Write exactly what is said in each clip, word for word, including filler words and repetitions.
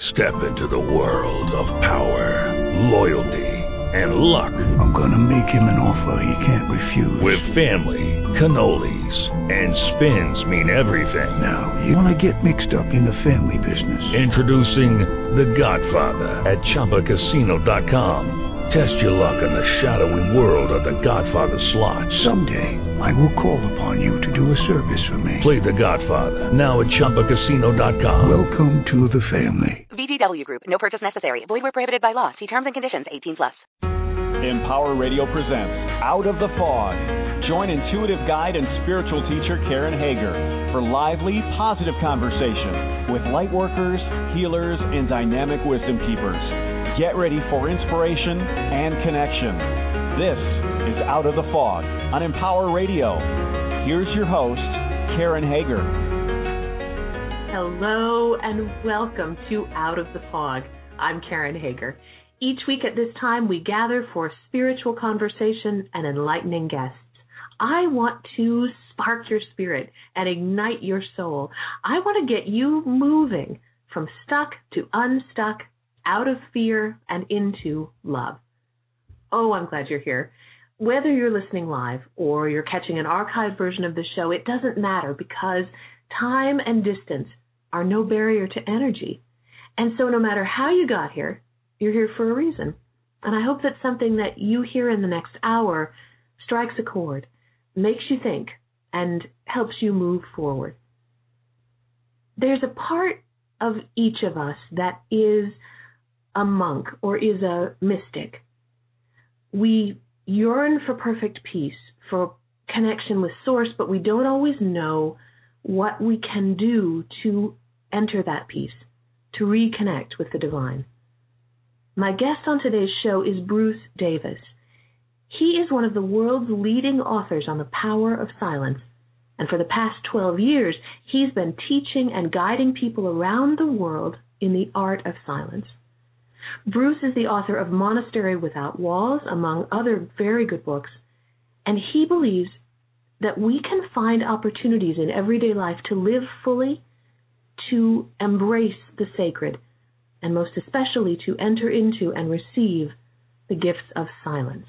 Step into the world of power, loyalty, and luck. I'm gonna make him an offer he can't refuse. With family, cannolis, and spins mean everything. Now, you wanna get mixed up in the family business. Introducing The Godfather at Chumba Casino dot com. Test your luck in the shadowy world of The Godfather slot. Someday, I will call upon you to do a service for me. Play The Godfather, now at Chumba Casino dot com. Welcome to the family. V G W Group. No purchase necessary. Void where prohibited by law. See terms and conditions. eighteen plus. Empower Radio presents Out of the Fog. Join intuitive guide and spiritual teacher Karen Hager for lively, positive conversation with light workers, healers, and dynamic wisdom keepers. Get ready for inspiration and connection. This is Out of the Fog on Empower Radio. Here's your host, Karen Hager. Hello and welcome to Out of the Fog. I'm Karen Hager. Each week at this time, we gather for spiritual conversation and enlightening guests. I want to spark your spirit and ignite your soul. I want to get you moving from stuck to unstuck, out of fear and into love. Oh, I'm glad you're here. Whether you're listening live or you're catching an archived version of the show, it doesn't matter because time and distance are no barrier to energy. And so no matter how you got here, you're here for a reason. And I hope that something that you hear in the next hour strikes a chord, makes you think, and helps you move forward. There's a part of each of us that is a monk or is a mystic. We yearn for perfect peace, for connection with Source, but we don't always know what we can do to enter that peace, to reconnect with the divine. My guest on today's show is Bruce Davis. He is one of the world's leading authors on the power of silence, and for the past twelve years, he's been teaching and guiding people around the world in the art of silence. Bruce is the author of Monastery Without Walls, among other very good books, and he believes that we can find opportunities in everyday life to live fully, to embrace the sacred, and most especially to enter into and receive the gifts of silence.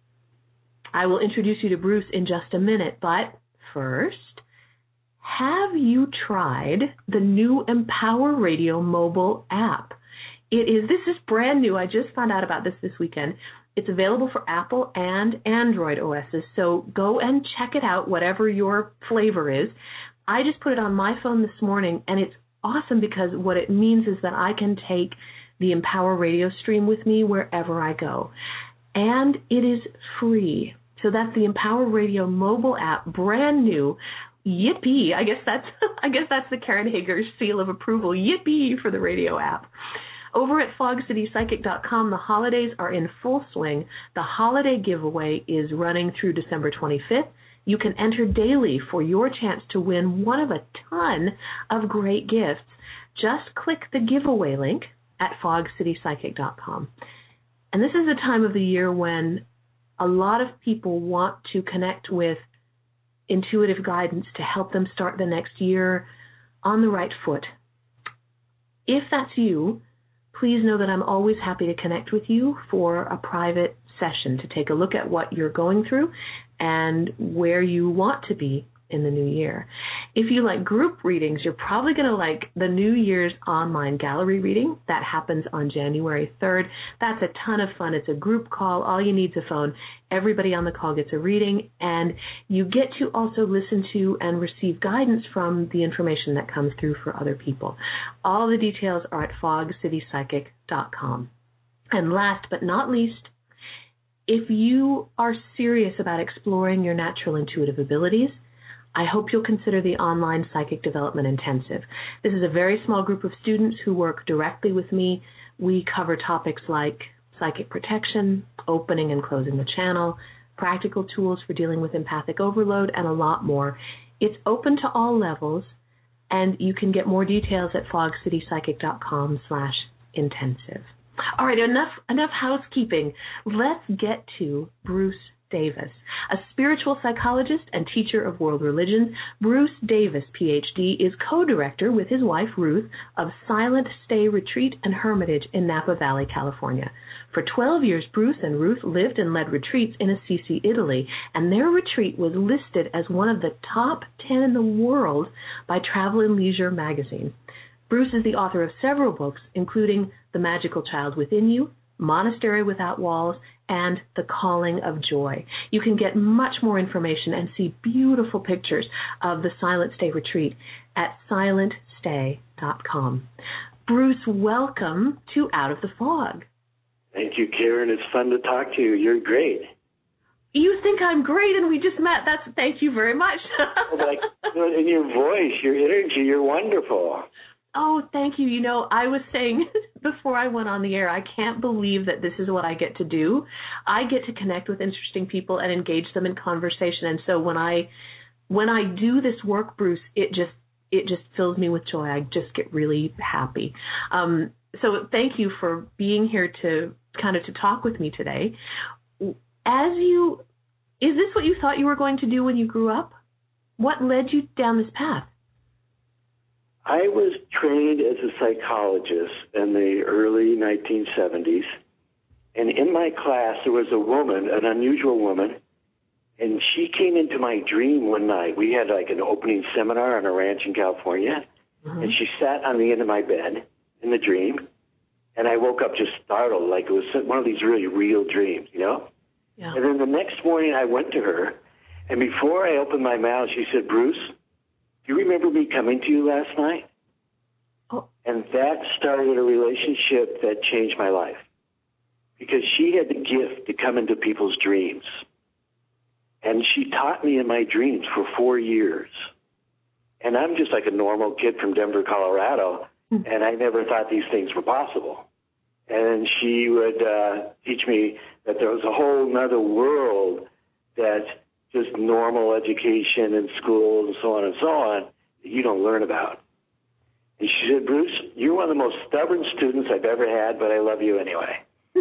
I will introduce you to Bruce in just a minute, but first, have you tried the new Empower Radio mobile app? It is, this is brand new. I just found out about this this weekend. It's available for Apple and Android O Ss, so go and check it out, whatever your flavor is. I just put it on my phone this morning, and it's awesome because what it means is that I can take the Empower Radio stream with me wherever I go. And it is free. So that's the Empower Radio mobile app, brand new. Yippee. I guess that's I guess that's the Karen Hager seal of approval. Yippee for the radio app. Over at fog city psychic dot com, the holidays are in full swing. The holiday giveaway is running through December twenty-fifth. You can enter daily for your chance to win one of a ton of great gifts. Just click the giveaway link at fog city psychic dot com. And this is a time of the year when a lot of people want to connect with intuitive guidance to help them start the next year on the right foot. If that's you, please know that I'm always happy to connect with you for a private session to take a look at what you're going through and where you want to be in the new year. If you like group readings, you're probably going to like the New Year's online gallery reading. That happens on January third. That's a ton of fun. It's a group call. All you need is a phone. Everybody on the call gets a reading, and you get to also listen to and receive guidance from the information that comes through for other people. All the details are at fog city psychic dot com. And last but not least, if you are serious about exploring your natural intuitive abilities, I hope you'll consider the online Psychic Development Intensive. This is a very small group of students who work directly with me. We cover topics like psychic protection, opening and closing the channel, practical tools for dealing with empathic overload, and a lot more. It's open to all levels, and you can get more details at fog city psychic dot com slash intensive. All right, enough enough housekeeping. Let's get to Bruce Davis. A spiritual psychologist and teacher of world religions, Bruce Davis, P H D, is co-director with his wife, Ruth, of Silent Stay Retreat and Hermitage in Napa Valley, California. For twelve years, Bruce and Ruth lived and led retreats in Assisi, Italy, and their retreat was listed as one of the top ten in the world by Travel and Leisure magazine. Bruce is the author of several books, including The Magical Child Within You, Monastery Without Walls, and The Calling of Joy. You can get much more information and see beautiful pictures of the Silent Stay Retreat at silent stay dot com. Bruce, welcome to Out of the Fog. Thank you, Karen. It's fun to talk to you. You're great. You think I'm great, and we just met. That's thank you very much. Like, in your voice, your energy, you're wonderful. Oh, thank you. You know, I was saying before I went on the air, I can't believe that this is what I get to do. I get to connect with interesting people and engage them in conversation. And so when I when I do this work, Bruce, it just it just fills me with joy. I just get really happy. Um, so thank you for being here to kind of to talk with me today. As you, is this what you thought you were going to do when you grew up? What led you down this path? I was trained as a psychologist in the early nineteen seventies, and in my class there was a woman, an unusual woman, and she came into my dream one night. We had like an opening seminar on a ranch in California, mm-hmm. and she sat on the end of my bed in the dream, and I woke up just startled, like it was one of these really real dreams, you know? Yeah. And then the next morning I went to her, and before I opened my mouth, she said, "Bruce, do you remember me coming to you last night?" Oh. And that started a relationship that changed my life, because she had the gift to come into people's dreams. And she taught me in my dreams for four years. And I'm just like a normal kid from Denver, Colorado, mm-hmm. and I never thought these things were possible. And she would uh, teach me that there was a whole other world that just normal education and schools and so on and so on that you don't learn about. And she said, "Bruce, you're one of the most stubborn students I've ever had, but I love you anyway."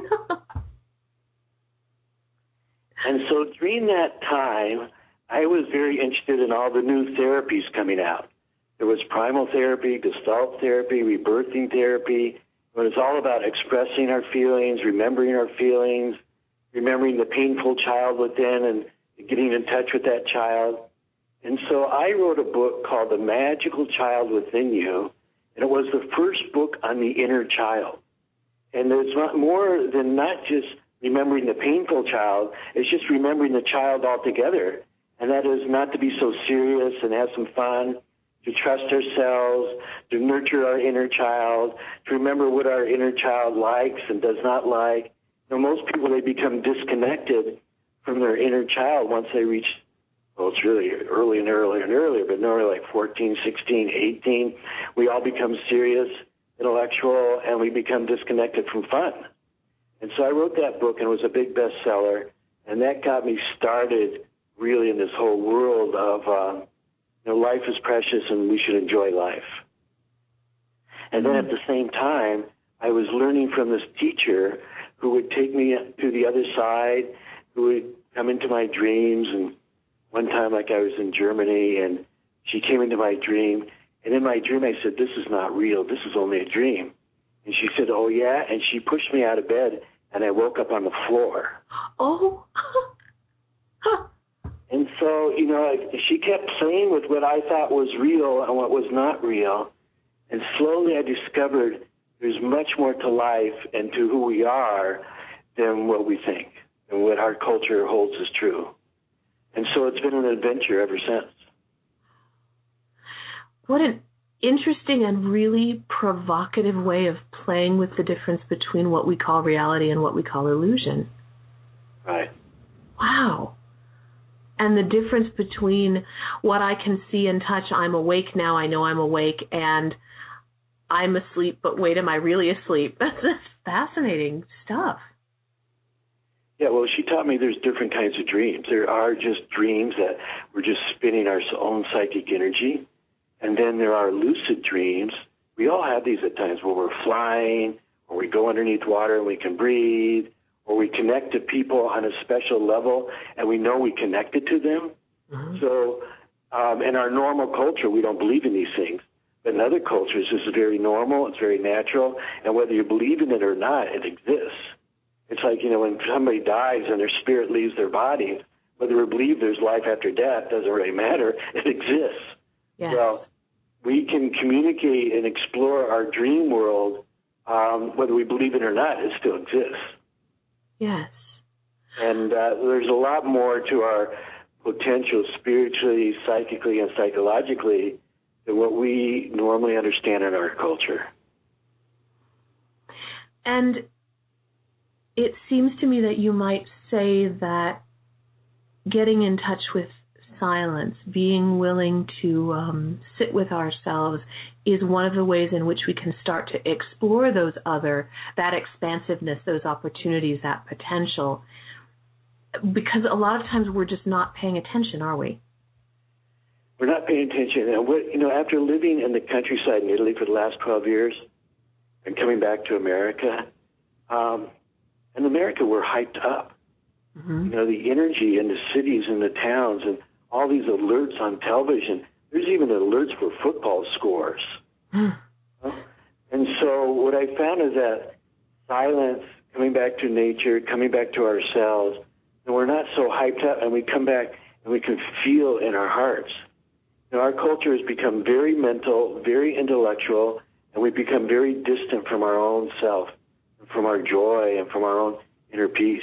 And so during that time, I was very interested in all the new therapies coming out. There was primal therapy, gestalt therapy, rebirthing therapy. It was all about expressing our feelings, remembering our feelings, remembering the painful child within and getting in touch with that child. And so I wrote a book called The Magical Child Within You, and it was the first book on the inner child. And there's not more than not just remembering the painful child, it's just remembering the child altogether. And that is not to be so serious and have some fun, to trust ourselves, to nurture our inner child, to remember what our inner child likes and does not like. You know, most people, they become disconnected from their inner child once they reach, well, it's really early and earlier and earlier, but normally like fourteen, sixteen, eighteen, we all become serious, intellectual, and we become disconnected from fun. And so I wrote that book, and it was a big bestseller, and that got me started really in this whole world of, uh, you know, life is precious and we should enjoy life. And then at the same time, I was learning from this teacher who would take me to the other side, who would come into my dreams. And one time, like I was in Germany, and she came into my dream, and in my dream I said, "This is not real, this is only a dream." And she said, "Oh yeah?" And she pushed me out of bed, and I woke up on the floor. Oh. And so, you know, she kept playing with what I thought was real and what was not real. And slowly I discovered there's much more to life and to who we are than what we think and what our culture holds as true. And so it's been an adventure ever since. What an interesting and really provocative way of playing with the difference between what we call reality and what we call illusion. Right. Wow. And the difference between what I can see and touch, I'm awake now, I know I'm awake, and I'm asleep, but wait, am I really asleep? That's, that's fascinating stuff. Yeah, well, she taught me there's different kinds of dreams. There are just dreams that we're just spinning our own psychic energy. And then there are lucid dreams. We all have these at times where we're flying, or we go underneath water and we can breathe, or we connect to people on a special level, and we know we connected to them. Mm-hmm. So um, in our normal culture, we don't believe in these things. But in other cultures, this is very normal, it's very natural, and whether you believe in it or not, it exists. It's like, you know, when somebody dies and their spirit leaves their body, whether we believe there's life after death doesn't really matter, it exists. Yes. Well, we can communicate and explore our dream world, um, whether we believe it or not, it still exists. Yes. And uh, there's a lot more to our potential spiritually, psychically, and psychologically than what we normally understand in our culture. And it seems to me that you might say that getting in touch with silence, being willing to um, sit with ourselves, is one of the ways in which we can start to explore those other, that expansiveness, those opportunities, that potential. Because a lot of times we're just not paying attention, are we? We're not paying attention. And what, you know, after living in the countryside in Italy for the last twelve years and coming back to America, um, in America we're hyped up. Mm-hmm. You know, the energy in the cities and the towns and all these alerts on television. There's even alerts for football scores. Mm. And so what I found is that silence, coming back to nature, coming back to ourselves, and we're not so hyped up, and we come back and we can feel in our hearts. You know, our culture has become very mental, very intellectual, and we become very distant from our own self, from our joy, and from our own inner peace.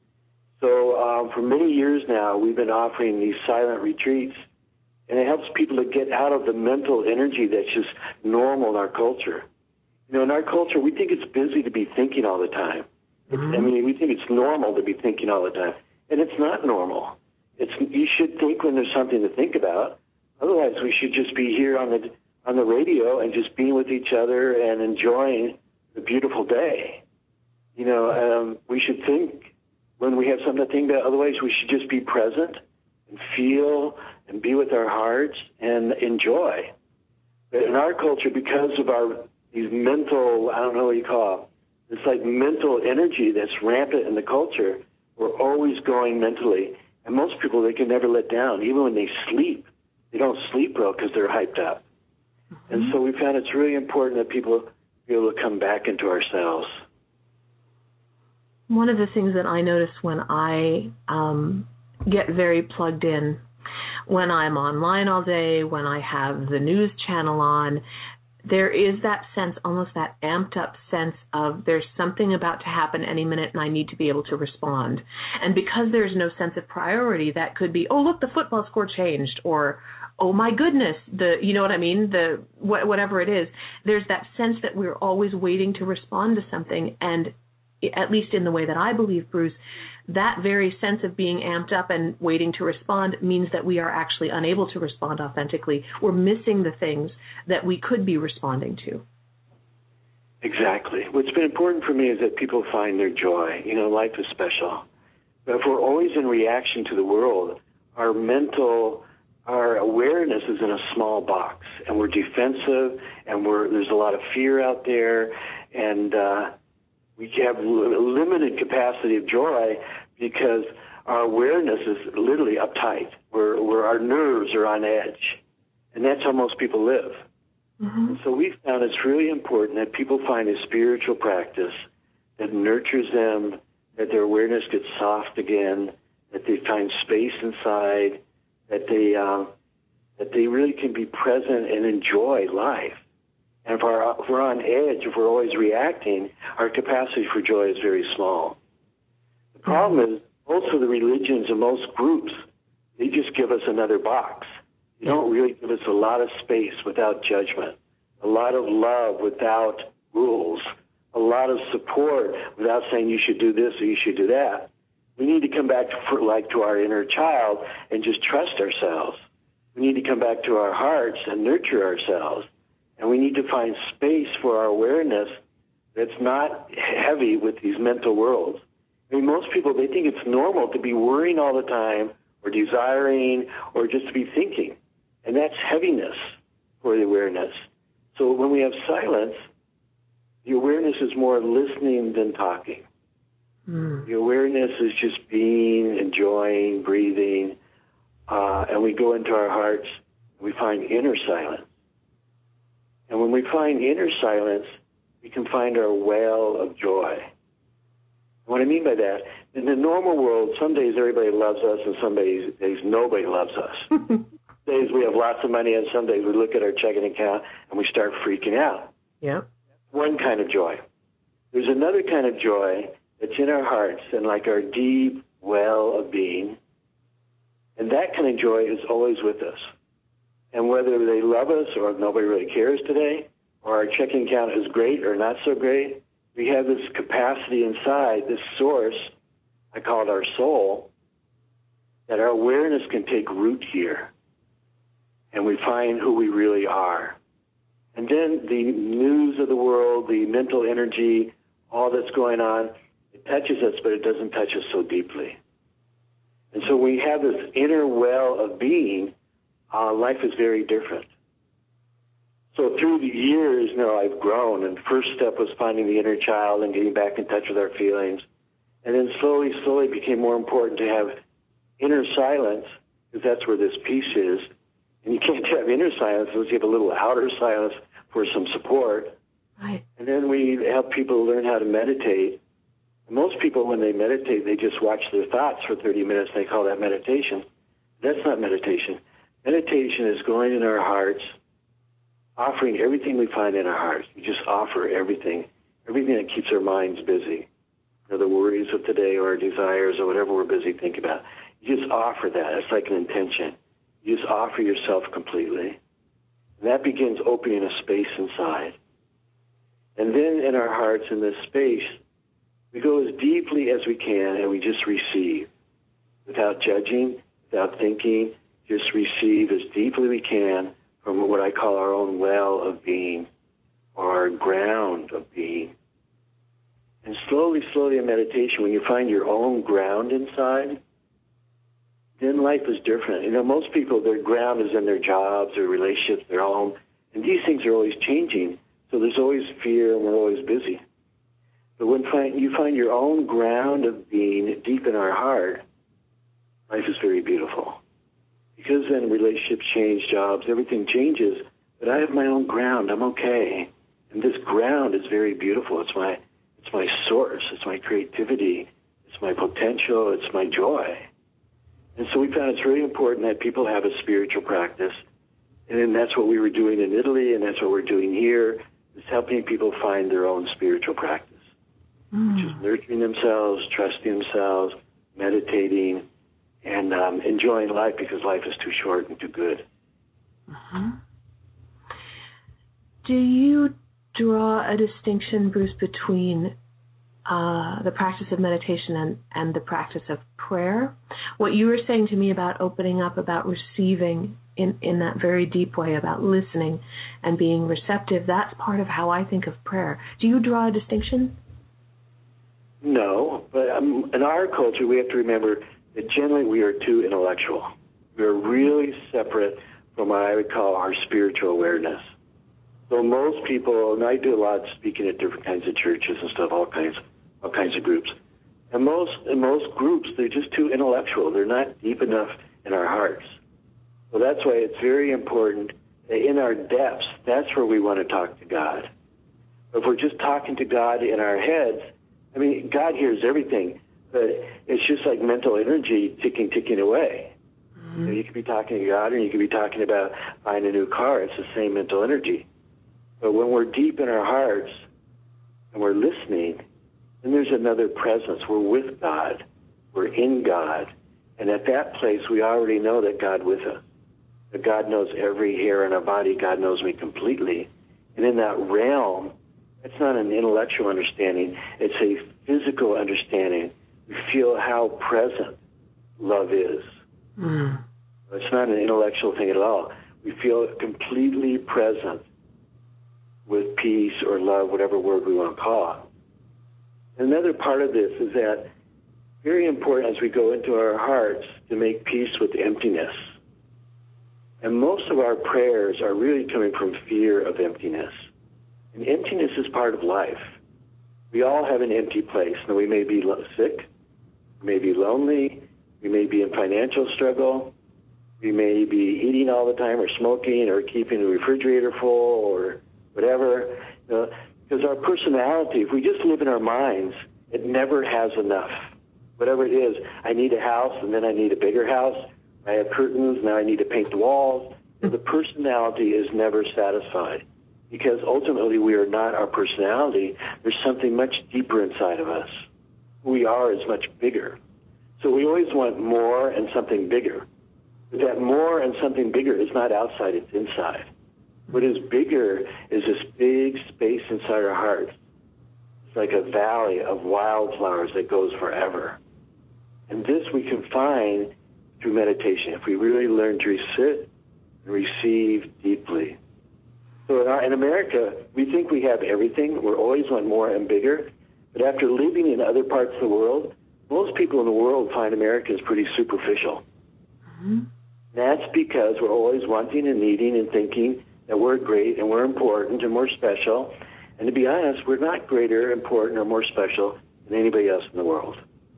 So um, for many years now, we've been offering these silent retreats, and it helps people to get out of the mental energy that's just normal in our culture. You know, in our culture, we think it's busy to be thinking all the time. Mm-hmm. I mean, we think it's normal to be thinking all the time, and it's not normal. It's you should think when there's something to think about. Otherwise, we should just be here on the on the radio and just being with each other and enjoying the beautiful day. You know, um, we should think when we have something to think about. Otherwise, we should just be present and feel and be with our hearts and enjoy. But in our culture, because of our these mental, I don't know what you call it, it's like mental energy that's rampant in the culture, we're always going mentally. And most people, they can never let down. Even when they sleep, they don't sleep well because they're hyped up. Mm-hmm. And so we found it's really important that people be able to come back into ourselves. One of the things that I notice when I um, get very plugged in, when I'm online all day, when I have the news channel on, there is that sense, almost that amped up sense of there's something about to happen any minute and I need to be able to respond. And because there's no sense of priority, that could be, oh, look, the football score changed, or, oh, my goodness, the you know what I mean, the wh- whatever it is. There's that sense that we're always waiting to respond to something, and at least in the way that I believe, Bruce, that very sense of being amped up and waiting to respond means that we are actually unable to respond authentically. We're missing the things that we could be responding to. Exactly. What's been important for me is that people find their joy. You know, life is special. But if we're always in reaction to the world, our mental, our awareness is in a small box, and we're defensive, and we're there's a lot of fear out there, and uh, we have a limited capacity of joy because our awareness is literally uptight, where, where our nerves are on edge. And that's how most people live. Mm-hmm. And so we found it's really important that people find a spiritual practice that nurtures them, that their awareness gets soft again, that they find space inside, that they, uh, that they really can be present and enjoy life. And if, our, if we're on edge, if we're always reacting, our capacity for joy is very small. The problem is, most of the religions and most groups, they just give us another box. They don't really give us a lot of space without judgment, a lot of love without rules, a lot of support without saying you should do this or you should do that. We need to come back to, for, like to our inner child and just trust ourselves. We need to come back to our hearts and nurture ourselves. And we need to find space for our awareness that's not heavy with these mental worlds. I mean, most people, they think it's normal to be worrying all the time or desiring or just to be thinking. And that's heaviness for the awareness. So when we have silence, the awareness is more listening than talking. Mm. The awareness is just being, enjoying, breathing, uh, and we go into our hearts, and we find inner silence. And when we find inner silence, we can find our well of joy. And what I mean by that, in the normal world, some days everybody loves us, and some days, days nobody loves us. Days we have lots of money, and some days we look at our checking account and we start freaking out. Yeah. One kind of joy. There's another kind of joy that's in our hearts and like our deep well of being, and that kind of joy is always with us. And whether they love us or nobody really cares today, or our checking account is great or not so great, we have this capacity inside, this source, I call it our soul, that our awareness can take root here. And we find who we really are. And then the news of the world, the mental energy, all that's going on, it touches us, but it doesn't touch us so deeply. And so we have this inner well of being. Uh, life is very different. So through the years, you know, I've grown, and the first step was finding the inner child and getting back in touch with our feelings. And then slowly, slowly it became more important to have inner silence, because that's where this peace is. And you can't have inner silence unless you have a little outer silence for some support. Right. And then we help people learn how to meditate. And most people, when they meditate, they just watch their thoughts for thirty minutes. They call that meditation. That's not meditation. Meditation is going in our hearts, offering everything we find in our hearts. We just offer everything, everything that keeps our minds busy. You know, the worries of today or our desires or whatever we're busy thinking about. You just offer that. It's like an intention. You just offer yourself completely. And that begins opening a space inside. And then in our hearts, in this space, we go as deeply as we can and we just receive. Without judging, without thinking, just receive as deeply we can from what I call our own well of being, or our ground of being. And slowly, slowly in meditation, when you find your own ground inside, then life is different. You know, most people, their ground is in their jobs, their relationships, their home, and these things are always changing. So there's always fear, and we're always busy. But when find, you find your own ground of being deep in our heart, life is very beautiful. Because then relationships change, jobs, everything changes, but I have my own ground. I'm okay. And this ground is very beautiful. It's my, it's my source. It's my creativity. It's my potential. It's my joy. And so we found it's really important that people have a spiritual practice. And then that's what we were doing in Italy, and that's what we're doing here, is helping people find their own spiritual practice, mm. which is nurturing themselves, trusting themselves, meditating, and um, enjoying life, because life is too short and too good. Mm-hmm. Do you draw a distinction, Bruce, between uh, the practice of meditation and, and the practice of prayer? What you were saying to me about opening up, about receiving in, in that very deep way, about listening and being receptive, that's part of how I think of prayer. Do you draw a distinction? No, but um, in our culture, we have to remember that generally we are too intellectual. We are really separate from what I would call our spiritual awareness. So most people, and I do a lot of speaking at different kinds of churches and stuff, all kinds, all kinds of groups. And most, in most groups, they're just too intellectual. They're not deep enough in our hearts. So that's why it's very important that in our depths, that's where we want to talk to God. If we're just talking to God in our heads, I mean, God hears everything, but it's just like mental energy ticking, ticking away. Mm-hmm. You know, you could be talking to God, and you could be talking about buying a new car. It's the same mental energy. But when we're deep in our hearts and we're listening, then there's another presence. We're with God. We're in God. And at that place, we already know that God with us. That God knows every hair in our body. God knows me completely. And in that realm, it's not an intellectual understanding. It's a physical understanding. We feel how present love is. Mm. It's not an intellectual thing at all. We feel completely present with peace or love, whatever word we want to call it. Another part of this is that very important as we go into our hearts to make peace with emptiness. And most of our prayers are really coming from fear of emptiness. And emptiness is part of life. We all have an empty place. Now, we may be lo- sick, we may be lonely, we may be in financial struggle, we may be eating all the time or smoking or keeping the refrigerator full or whatever. Uh, because our personality, if we just live in our minds, it never has enough. Whatever it is, I need a house and then I need a bigger house. I have curtains, now I need to paint the walls. The personality is never satisfied because ultimately we are not our personality. There's something much deeper inside of us. Who we are is much bigger. So we always want more and something bigger. But that more and something bigger is not outside, it's inside. What is bigger is this big space inside our hearts. It's like a valley of wildflowers that goes forever. And this we can find through meditation if we really learn to sit and receive deeply. So in, our, in America, we think we have everything. We always want more and bigger. But after living in other parts of the world, most people in the world find America is pretty superficial. Mm-hmm. That's because we're always wanting and needing and thinking that we're great and we're important and we're special. And to be honest, we're not greater, important, or more special than anybody else in the world.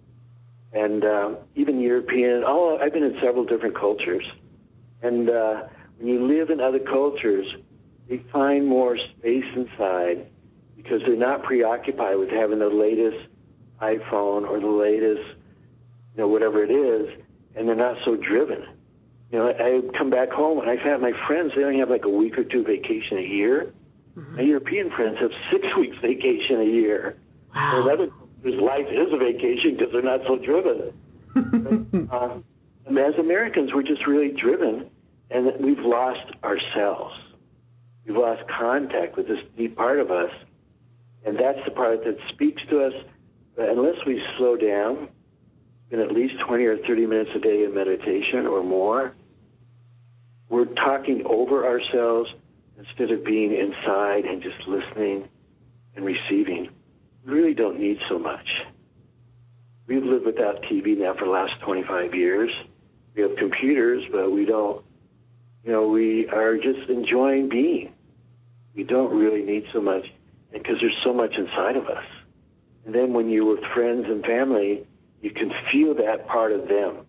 And uh, even European, oh, I've been in several different cultures. And uh, when you live in other cultures, they find more space inside because they're not preoccupied with having the latest iPhone or the latest, you know, whatever it is, and they're not so driven. You know, I come back home and I've had my friends, they only have like a week or two vacation a year. Mm-hmm. My European friends have six weeks vacation a year. Wow. In other countries, life is a vacation because they're not so driven. but, uh, as Americans, we're just really driven, and we've lost ourselves. We've lost contact with this deep part of us, and that's the part that speaks to us. But unless we slow down, in at least twenty or thirty minutes a day in meditation or more, we're talking over ourselves instead of being inside and just listening and receiving. We really don't need so much. We've lived without T V now for the last twenty-five years. We have computers, but we don't, you know, we are just enjoying being. We don't really need so much because there's so much inside of us. And then when you're with friends and family, you can feel that part of them.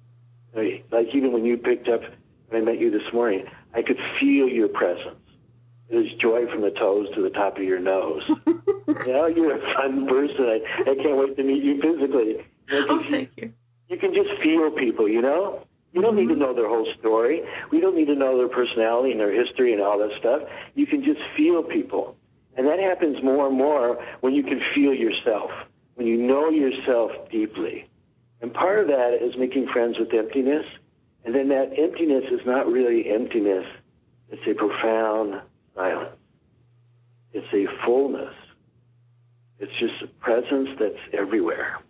Like even when you picked up, when I met you this morning, I could feel your presence. It was joy from the toes to the top of your nose. You know, you're a fun person. I, I can't wait to meet you physically. You know, oh, thank you. You can just feel people, you know? You don't mm-hmm. need to know their whole story. We don't need to know their personality and their history and all that stuff. You can just feel people. And that happens more and more when you can feel yourself, when you know yourself deeply. And part of that is making friends with emptiness. And then that emptiness is not really emptiness. It's a profound silence. It's a fullness. It's just a presence that's everywhere.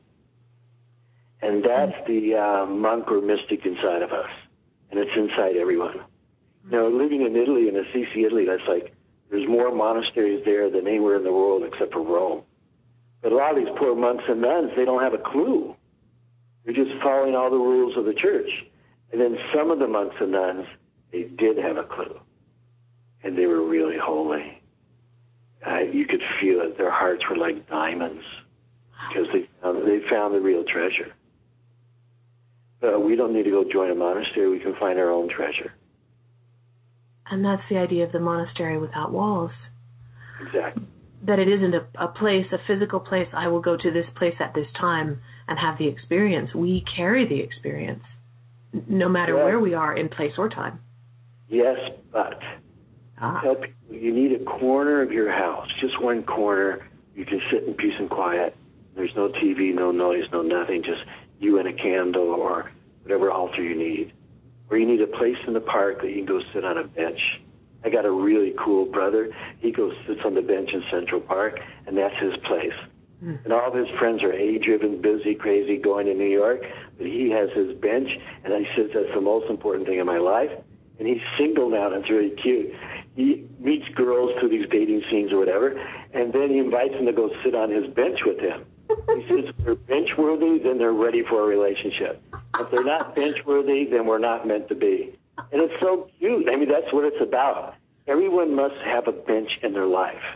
And that's the uh, monk or mystic inside of us. And it's inside everyone. You know, living in Italy, in Assisi, Italy, that's like, there's more monasteries there than anywhere in the world except for Rome. But a lot of these poor monks and nuns, they don't have a clue. They're just following all the rules of the church. And then some of the monks and nuns, they did have a clue. And they were really holy. Uh, you could feel it. Their hearts were like diamonds because they found, they found the real treasure. Uh, we don't need to go join a monastery. We can find our own treasure. And that's the idea of the monastery without walls. Exactly. That it isn't a, a place, a physical place, I will go to this place at this time and have the experience. We carry the experience, no matter yeah. where we are in place or time. Yes, but ah. tell people you need a corner of your house, just one corner. You can sit in peace and quiet. There's no T V, no noise, no nothing, just you and a candle or whatever altar you need. Or you need a place in the park that you can go sit on a bench. I got a really cool brother. He goes sits on the bench in Central Park, and that's his place. Mm. And all of his friends are A-driven, busy, crazy, going to New York. But he has his bench, and he says that's the most important thing in my life. And he's single now, and it's really cute. He meets girls through these dating scenes or whatever, and then he invites them to go sit on his bench with him. He says if they're bench-worthy, then they're ready for a relationship. If they're not bench-worthy, then we're not meant to be. And it's so cute. I mean, that's what it's about. Everyone must have a bench in their life.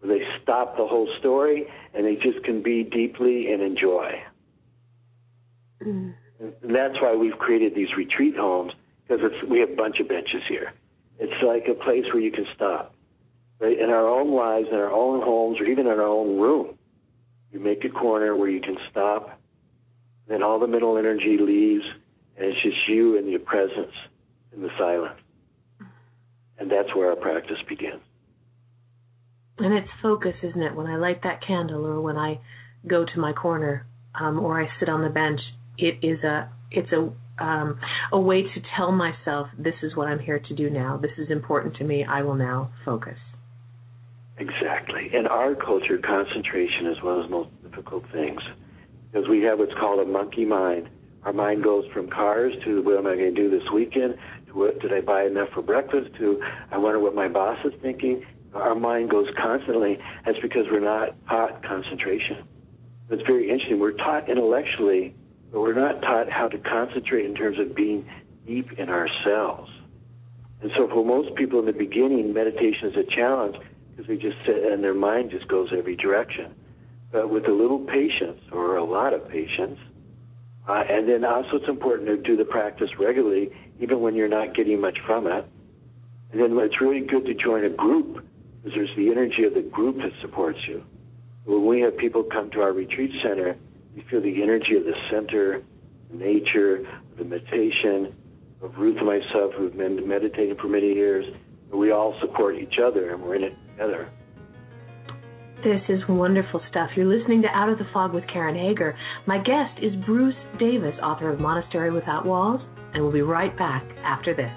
where they stop the whole story and they just can be deeply and enjoy. Mm. And that's why we've created these retreat homes, because it's, we have a bunch of benches here. It's like a place where you can stop. Right? In our own lives, in our own homes, or even in our own room, you make a corner where you can stop, then all the mental energy leaves, and it's just you and your presence in the silence. And that's where our practice begins. And it's focus, isn't it? When I light that candle, or when I go to my corner, um, or I sit on the bench, it is a it's a um, a way to tell myself, this is what I'm here to do now. This is important to me. I will now focus. Exactly. In our culture, concentration is one of the most difficult things, because we have what's called a monkey mind. Our mind goes from cars to what am I going to do this weekend, to what did I buy enough for breakfast, to I wonder what my boss is thinking. Our mind goes constantly. That's because we're not taught concentration. It's very interesting. We're taught intellectually, but we're not taught how to concentrate in terms of being deep in ourselves. And so for most people in the beginning, meditation is a challenge because they just sit and their mind just goes every direction. But with a little patience, or a lot of patience, uh, and then also it's important to do the practice regularly, even when you're not getting much from it. And then it's really good to join a group, because there's the energy of the group that supports you. When we have people come to our retreat center, you feel the energy of the center, the nature, the meditation, of Ruth and myself who've been meditating for many years. We all support each other, and we're in it together. This is wonderful stuff. You're listening to Out of the Fog with Karen Hager. My guest is Bruce Davis, author of Monastery Without Walls, and we'll be right back after this.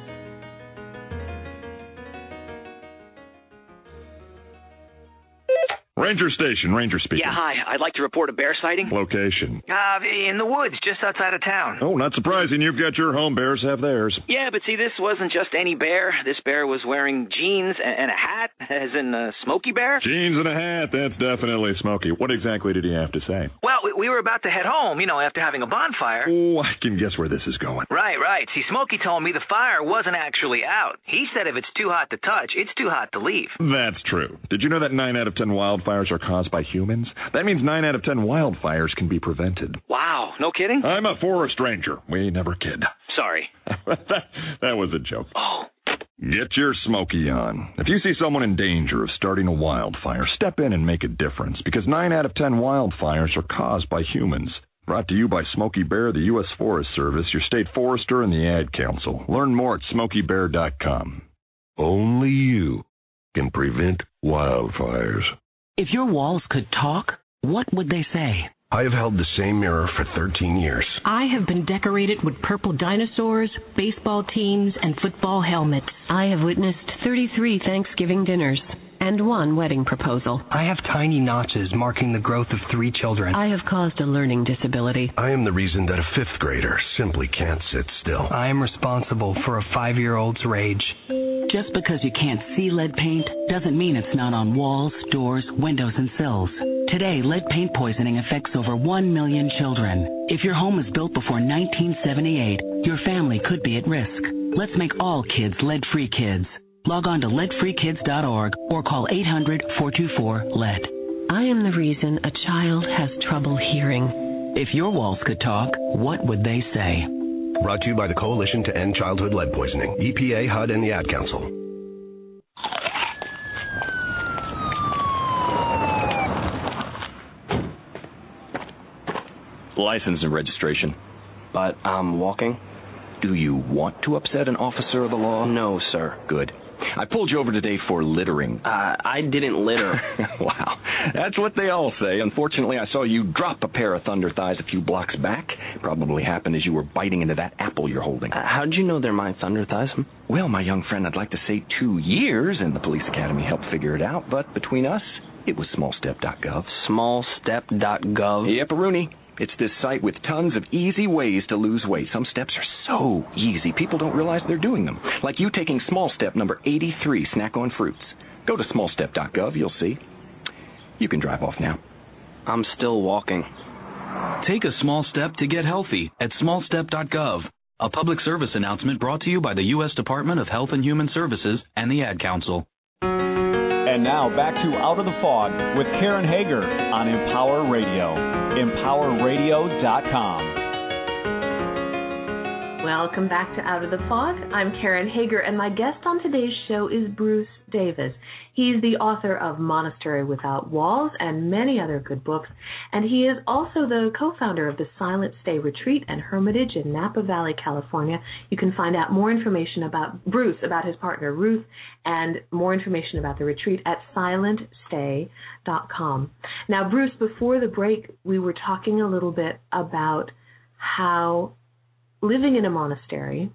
Ranger Station, Ranger speaking. Yeah, hi. I'd like to report a bear sighting. Location? Uh, in the woods, just outside of town. Oh, not surprising. You've got your home. Bears have theirs. Yeah, but see, this wasn't just any bear. This bear was wearing jeans and a hat, as in a Smokey Bear. Jeans and a hat. That's definitely Smokey. What exactly did he have to say? Well, we were about to head home, you know, after having a bonfire. Oh, I can guess where this is going. Right, right. See, Smokey told me the fire wasn't actually out. He said if it's too hot to touch, it's too hot to leave. That's true. Did you know that nine out of ten wildfires are caused by humans? That means nine out of ten wildfires can be prevented. Wow, no kidding? I'm a forest ranger. We never kid. Sorry. that, that was a joke. Oh. Get your Smokey on. If you see someone in danger of starting a wildfire, step in and make a difference, because nine out of ten wildfires are caused by humans. Brought to you by Smokey Bear, the U S Forest Service, your state forester, and the Ad Council. Learn more at smokey bear dot com. Only you can prevent wildfires. If your walls could talk, what would they say? I have held the same mirror for thirteen years. I have been decorated with purple dinosaurs, baseball teams, and football helmets. I have witnessed thirty-three Thanksgiving dinners and one wedding proposal. I have tiny notches marking the growth of three children. I have caused a learning disability. I am the reason that a fifth grader simply can't sit still. I am responsible for a five-year-old's rage. Just because you can't see lead paint doesn't mean it's not on walls, doors, windows, and sills. Today, lead paint poisoning affects over one million children. If your home was built before nineteen seventy-eight, your family could be at risk. Let's make all kids lead-free kids. Log on to lead free kids dot org or call eight hundred, four two four, lead. I am the reason a child has trouble hearing. If your walls could talk, what would they say? Brought to you by the Coalition to End Childhood Lead Poisoning, E P A, H U D, and the Ad Council. License and registration. But I'm walking. Do you want to upset an officer of the law? No, sir. Good. I pulled you over today for littering. Uh, I didn't litter. Wow. That's what they all say. Unfortunately, I saw you drop a pair of thunder thighs a few blocks back. Probably happened as you were biting into that apple you're holding. Uh, how'd you know they're my thunder thighs? Well, my young friend, I'd like to say two years in the police academy helped figure it out, but between us, it was small step dot gov. small step dot gov? Yep, Rooney. It's this site with tons of easy ways to lose weight. Some steps are so easy, people don't realize they're doing them. Like you taking small step number eighty-three, snack on fruits. Go to small step dot gov, you'll see. You can drive off now. I'm still walking. Take a small step to get healthy at small step dot gov. A public service announcement brought to you by the U S Department of Health and Human Services and the Ad Council. And now back to Out of the Fog with Karen Hager on Empower Radio. empower radio dot com. Welcome back to Out of the Fog. I'm Karen Hager, and my guest on today's show is Bruce Davis. He's the author of Monastery Without Walls and many other good books, and he is also the co-founder of the Silent Stay Retreat and Hermitage in Napa Valley, California. You can find out more information about Bruce, about his partner Ruth, and more information about the retreat at silent stay dot com. Now, Bruce, before the break, we were talking a little bit about how living in a monastery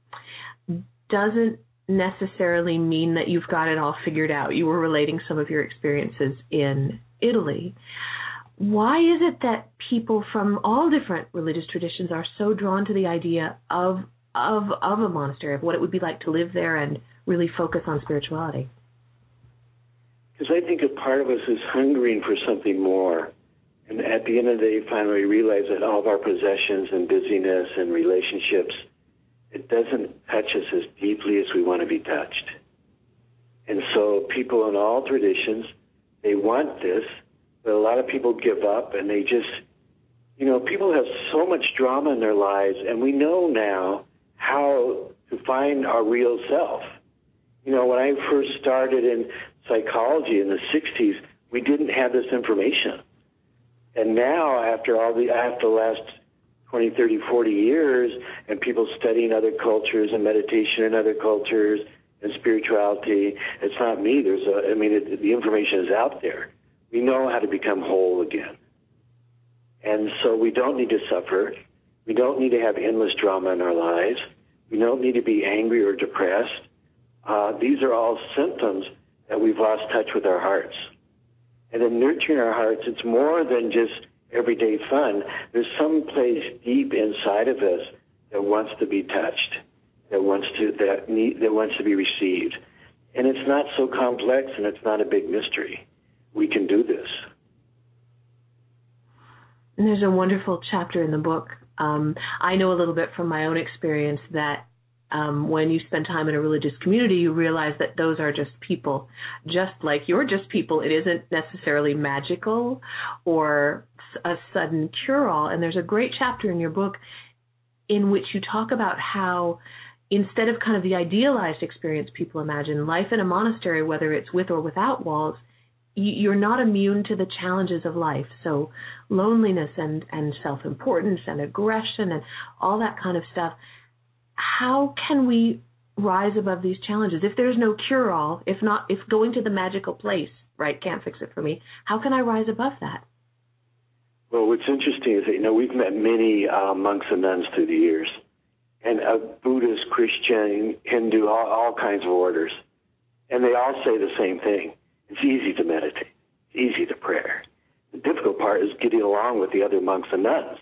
doesn't necessarily mean that you've got it all figured out. You were relating some of your experiences in Italy. Why is it that people from all different religious traditions are so drawn to the idea of of of a monastery, of what it would be like to live there and really focus on spirituality? Because I think a part of us is hungering for something more. And at the end of the day, finally realize that all of our possessions and busyness and relationships, it doesn't touch us as deeply as we want to be touched. And so people in all traditions, they want this, but a lot of people give up and they just, you know, people have so much drama in their lives, and we know now how to find our real self. You know, when I first started in psychology in the sixties, we didn't have this information. And now, after all the after the last twenty, thirty, forty years, and people studying other cultures and meditation in other cultures and spirituality, it's not me. There's a, I mean, it, the information is out there. We know how to become whole again. And so we don't need to suffer. We don't need to have endless drama in our lives. We don't need to be angry or depressed. Uh, these are all symptoms that we've lost touch with our hearts. And in nurturing our hearts, it's more than just everyday fun. There's some place deep inside of us that wants to be touched, that wants to that need, that wants to be received. And it's not so complex, and it's not a big mystery. We can do this. And there's a wonderful chapter in the book. Um, I know a little bit from my own experience that Um, when you spend time in a religious community, you realize that those are just people. Just like you're just people, it isn't necessarily magical or a sudden cure-all. And there's a great chapter in your book in which you talk about how instead of kind of the idealized experience people imagine, life in a monastery, whether it's with or without walls, you're not immune to the challenges of life. So loneliness and, and self-importance and aggression and all that kind of stuff. How can we rise above these challenges? If there's no cure-all, if not, if going to the magical place, right, can't fix it for me, how can I rise above that? Well, what's interesting is that, you know, we've met many uh, monks and nuns through the years, and uh, Buddhist, Christian, Hindu, all, all kinds of orders, and they all say the same thing. It's easy to meditate. It's easy to pray. The difficult part is getting along with the other monks and nuns.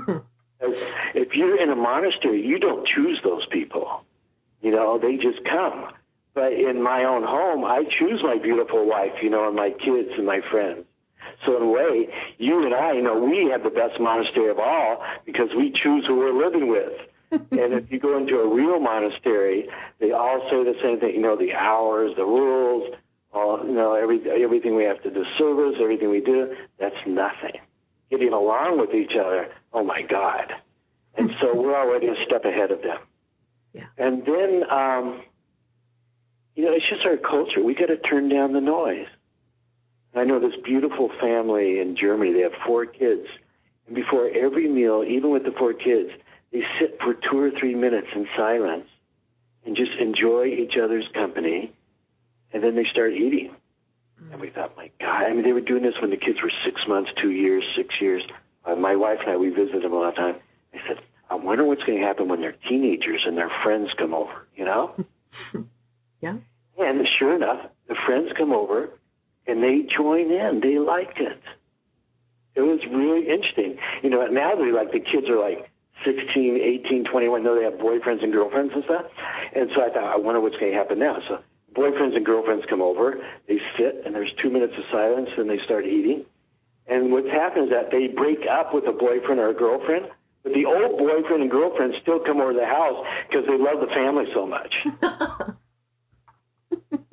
If you're in a monastery, you don't choose those people. You know, they just come. But in my own home, I choose my beautiful wife, you know, and my kids and my friends. So in a way, you and I, you know, we have the best monastery of all because we choose who we're living with. And if you go into a real monastery, they all say the same thing, you know, the hours, the rules, all, you know, every, everything we have to do, service, everything we do, that's nothing. Getting along with each other, oh my God. And so we're already a step ahead of them. Yeah. And then, um, you know, it's just our culture. We got to turn down the noise. I know this beautiful family in Germany, they have four kids. And before every meal, even with the four kids, they sit for two or three minutes in silence and just enjoy each other's company. And then they start eating. And we thought, my God, I mean, they were doing this when the kids were six months, two years, six years. Uh, my wife and I, we visited them a lot of time. I said, I wonder what's going to happen when they're teenagers and their friends come over, you know? Yeah. And sure enough, the friends come over, and they join in. They liked it. It was really interesting. You know, now they're like, the kids are like sixteen, eighteen, twenty-one. No, they have boyfriends and girlfriends and stuff. And so I thought, I wonder what's going to happen now. So boyfriends and girlfriends come over, they sit, and there's two minutes of silence, and they start eating. And what's happened is that they break up with a boyfriend or a girlfriend, but the old boyfriend and girlfriend still come over to the house because they love the family so much. And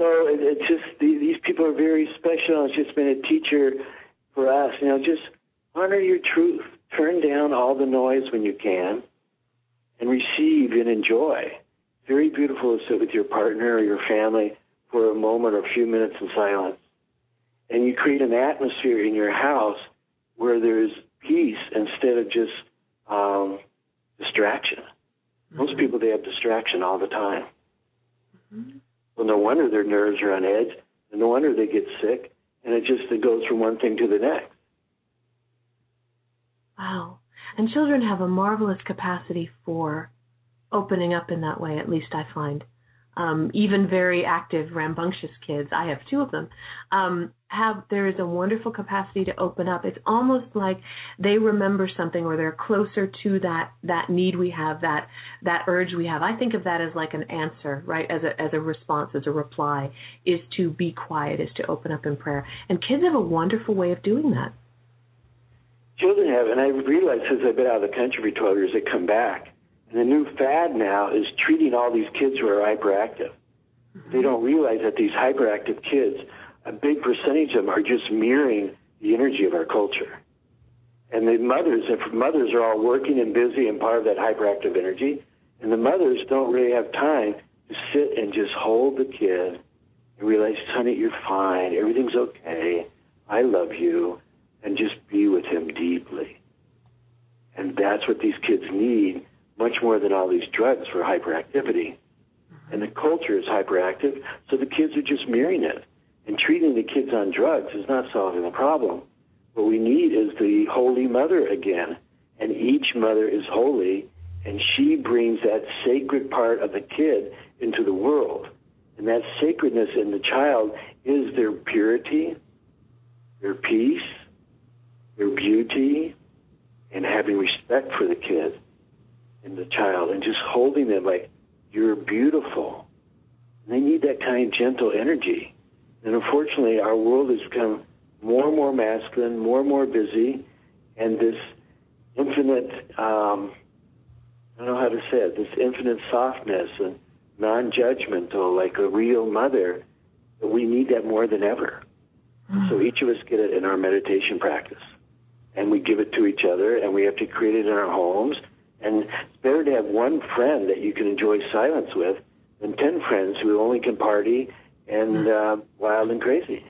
so it, it's just, these people are very special. It's just been a teacher for us. You know, just honor your truth. Turn down all the noise when you can and receive and enjoy. Very beautiful to sit with your partner or your family for a moment or a few minutes in silence. And you create an atmosphere in your house where there's peace instead of just um, distraction. Mm-hmm. Most people, they have distraction all the time. Mm-hmm. Well, no wonder their nerves are on edge, and no wonder they get sick, and it just it goes from one thing to the next. Wow. And children have a marvelous capacity for opening up in that way, at least I find. Um, even very active, rambunctious kids, I have two of them, um, have, there is a wonderful capacity to open up. It's almost like they remember something or they're closer to that, that need we have, that, that urge we have. I think of that as like an answer, right, as a, as a response, as a reply, is to be quiet, is to open up in prayer. And kids have a wonderful way of doing that. Children have, and I've realized since I've been out of the country for twelve years, they come back. And the new fad now is treating all these kids who are hyperactive. Mm-hmm. They don't realize that these hyperactive kids, a big percentage of them are just mirroring the energy of our culture. And the mothers, if mothers are all working and busy and part of that hyperactive energy, and the mothers don't really have time to sit and just hold the kid and realize, honey, you're fine, everything's okay, I love you, and just be with him deeply. And that's what these kids need, much more than all these drugs for hyperactivity. Mm-hmm. And the culture is hyperactive, so the kids are just mirroring it. And treating the kids on drugs is not solving the problem. What we need is the Holy Mother again. And each mother is holy, and she brings that sacred part of the kid into the world. And that sacredness in the child is their purity, their peace, their beauty, and having respect for the kid and the child, and just holding them like, you're beautiful. And they need that kind of gentle energy. And unfortunately, our world has become more and more masculine, more and more busy, and this infinite, um, I don't know how to say it, this infinite softness and non-judgmental, like a real mother, we need that more than ever. Mm-hmm. So each of us get it in our meditation practice. And we give it to each other, and we have to create it in our homes. And it's better to have one friend that you can enjoy silence with than ten friends who only can party and uh, wild and crazy.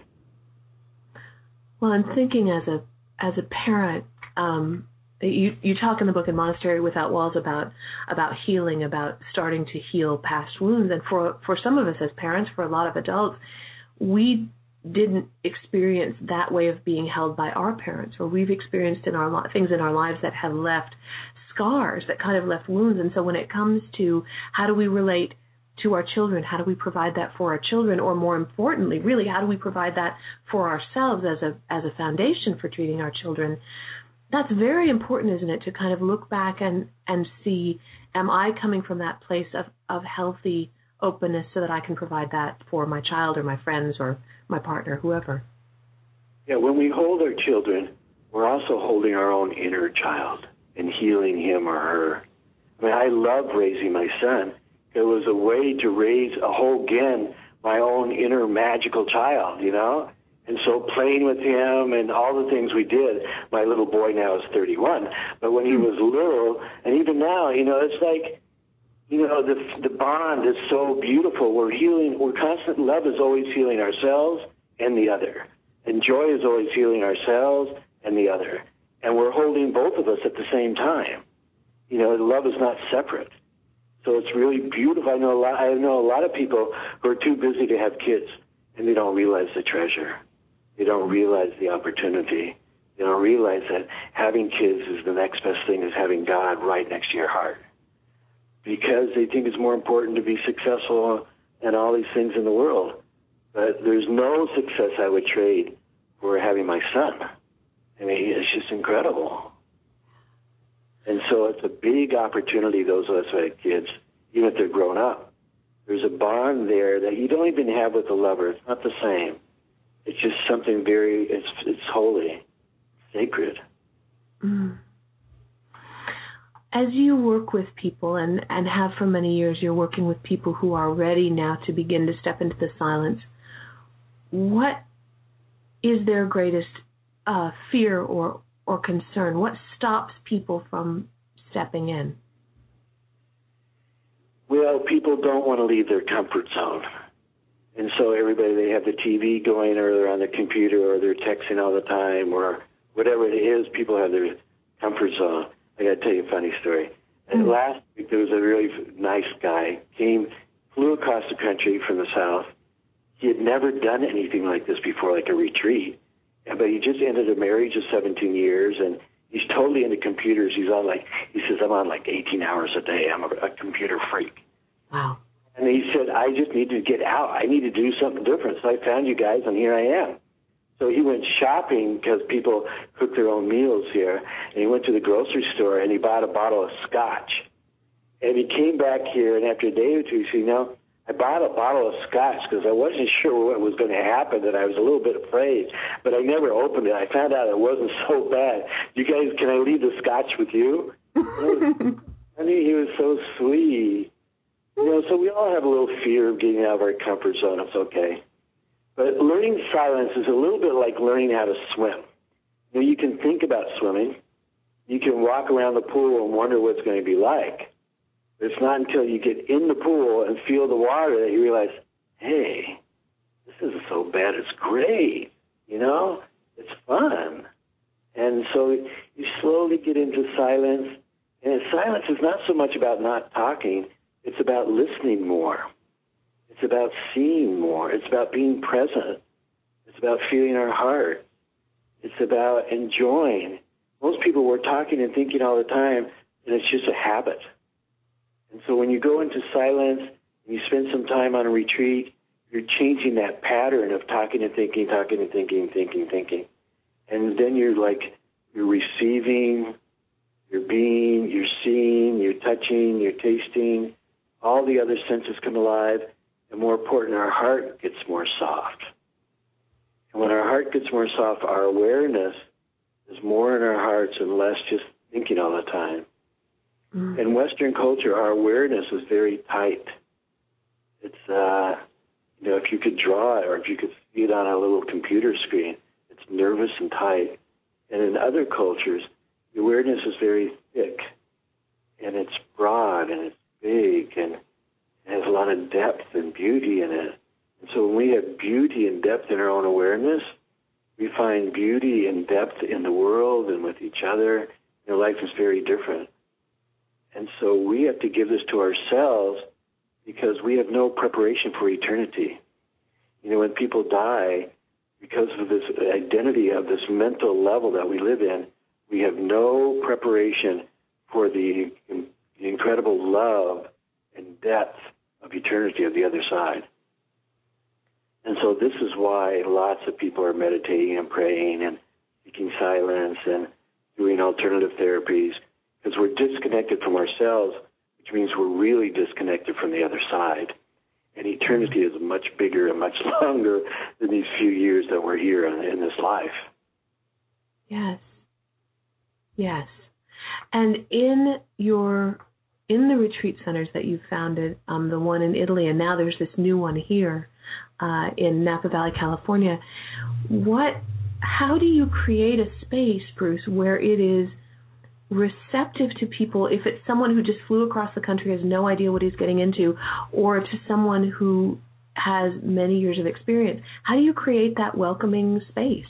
Well, I'm thinking as a as a parent, um, you you talk in the book in Monastery Without Walls about about healing, about starting to heal past wounds. And for for some of us as parents, for a lot of adults, we didn't experience that way of being held by our parents, or we've experienced in our things in our lives that have left scars, that kind of left wounds. And so when it comes to how do we relate to our children, how do we provide that for our children, or more importantly, really, how do we provide that for ourselves as a as a foundation for treating our children, that's very important, isn't it, to kind of look back and, and see, am I coming from that place of, of healthy openness so that I can provide that for my child or my friends or my partner, whoever? Yeah, when we hold our children, we're also holding our own inner child and healing him or her. I mean, I love raising my son. It was a way to raise a whole again my own inner magical child, you know? And so playing with him and all the things we did, my little boy now is thirty-one, but when he was little, and even now, you know, it's like, you know, the the bond is so beautiful. We're healing, we're constant, love is always healing ourselves and the other. And joy is always healing ourselves and the other. And we're holding both of us at the same time. You know, love is not separate. So it's really beautiful. I know a lot, I know a lot of people who are too busy to have kids, and they don't realize the treasure. They don't realize the opportunity. They don't realize that having kids is the next best thing, is having God right next to your heart. Because they think it's more important to be successful and all these things in the world. But there's no success I would trade for having my son. I mean, it's just incredible. And so it's a big opportunity, those of us who have kids, even if they're grown up. There's a bond there that you don't even have with a lover. It's not the same. It's just something very, it's it's holy, sacred. Mm. as you work with people and, and have for many years, you're working with people who are ready now to begin to step into the silence, what is their greatest uh, fear or, or concern? What stops people from stepping in? Well, people don't want to leave their comfort zone. And so everybody, they have the T V going or they're on the computer or they're texting all the time or whatever it is, people have their comfort zone. I got to tell you a funny story. And last week there was a really nice guy, came, flew across the country from the South. He had never done anything like this before, like a retreat. But he just ended a marriage of seventeen years, and he's totally into computers. He's on like, he says, I'm on like eighteen hours a day. I'm a, a computer freak. Wow. And he said, I just need to get out. I need to do something different. So I found you guys, and here I am. So he went shopping because people cook their own meals here. And he went to the grocery store, and he bought a bottle of scotch. And he came back here, and after a day or two, he said, you know, I bought a bottle of scotch because I wasn't sure what was going to happen, and I was a little bit afraid. But I never opened it. I found out it wasn't so bad. You guys, can I leave the scotch with you? I mean, he was so sweet. You know, so we all have a little fear of getting out of our comfort zone. It's okay. But learning silence is a little bit like learning how to swim. You know, you can think about swimming. You can walk around the pool and wonder what it's going to be like. But it's not until you get in the pool and feel the water that you realize, hey, this isn't so bad. It's great. You know, it's fun. And so you slowly get into silence. And silence is not so much about not talking. It's about listening more. It's about seeing more. It's about being present. It's about feeling our heart. It's about enjoying. Most people were talking and thinking all the time, and it's just a habit. And so when you go into silence and you spend some time on a retreat, you're changing that pattern of talking and thinking, talking and thinking, thinking, thinking. And then you're like, you're receiving, you're being, you're seeing, you're touching, you're tasting. All the other senses come alive. And more important, our heart gets more soft. And when our heart gets more soft, our awareness is more in our hearts and less just thinking all the time. Mm. In Western culture, our awareness is very tight. It's, uh, you know, if you could draw it or if you could see it on a little computer screen, it's nervous and tight. And in other cultures, the awareness is very thick, and it's broad, and it's big, and it has a lot of depth and beauty in it. And so when we have beauty and depth in our own awareness, we find beauty and depth in the world and with each other. You know, life is very different. And so we have to give this to ourselves because we have no preparation for eternity. You know, when people die, because of this identity of this mental level that we live in, we have no preparation for the, the incredible love and depth of eternity of the other side. And so this is why lots of people are meditating and praying and seeking silence and doing alternative therapies, because we're disconnected from ourselves, which means we're really disconnected from the other side. And eternity is much bigger and much longer than these few years that we're here in, in this life. Yes. Yes. And in your in the retreat centers that you founded, um, the one in Italy, and now there's this new one here uh, in Napa Valley, California, what? How do you create a space, Bruce, where it is receptive to people, if it's someone who just flew across the country, has no idea what he's getting into, or to someone who has many years of experience? How do you create that welcoming space?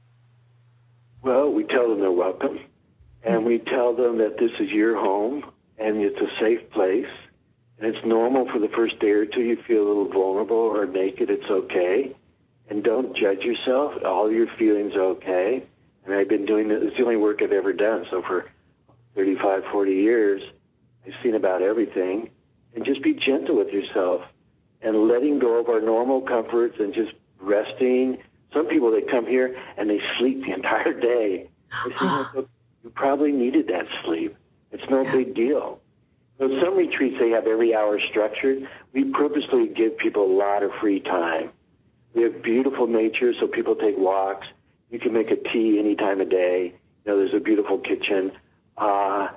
Well, we tell them they're welcome, and we tell them that this is your home, and it's a safe place, and it's normal for the first day or two you feel a little vulnerable or naked. It's okay, and don't judge yourself. All your feelings are okay. And I've been doing this. It's the only work I've ever done. So for thirty-five, forty years, I've seen about everything. And just be gentle with yourself and letting go of our normal comforts and just resting. Some people, they come here and they sleep the entire day. I say, look, you probably needed that sleep. It's no big deal. So some retreats, they have every hour structured. We purposely give people a lot of free time. We have beautiful nature, so people take walks. You can make a tea any time of day. You know, there's a beautiful kitchen. Uh,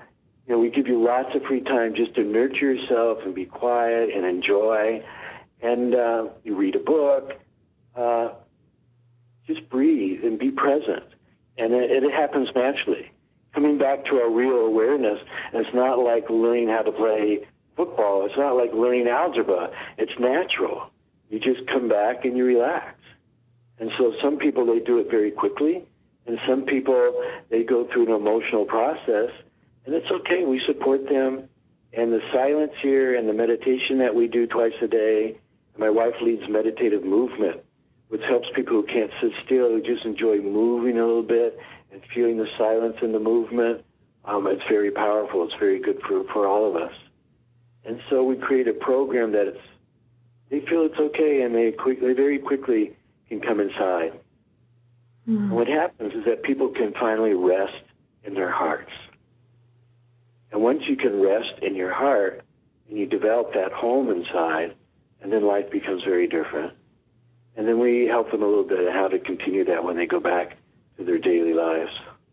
You know, we give you lots of free time just to nurture yourself and be quiet and enjoy. And uh, you read a book. Uh, just breathe and be present. And it, it happens naturally. Coming back to our real awareness, and it's not like learning how to play football. It's not like learning algebra. It's natural. You just come back and you relax. And so some people, they do it very quickly, and some people, they go through an emotional process, and it's okay. We support them. And the silence here and the meditation that we do twice a day, and my wife leads meditative movement, which helps people who can't sit still, who just enjoy moving a little bit and feeling the silence in the movement. Um, it's very powerful. It's very good for, for all of us. And so we create a program that it's, they feel it's okay, and they, quick, they very quickly can come inside. Mm. And what happens is that people can finally rest in their hearts. And once you can rest in your heart, and you develop that home inside, and then life becomes very different. And then we help them a little bit on how to continue that when they go back to their daily lives.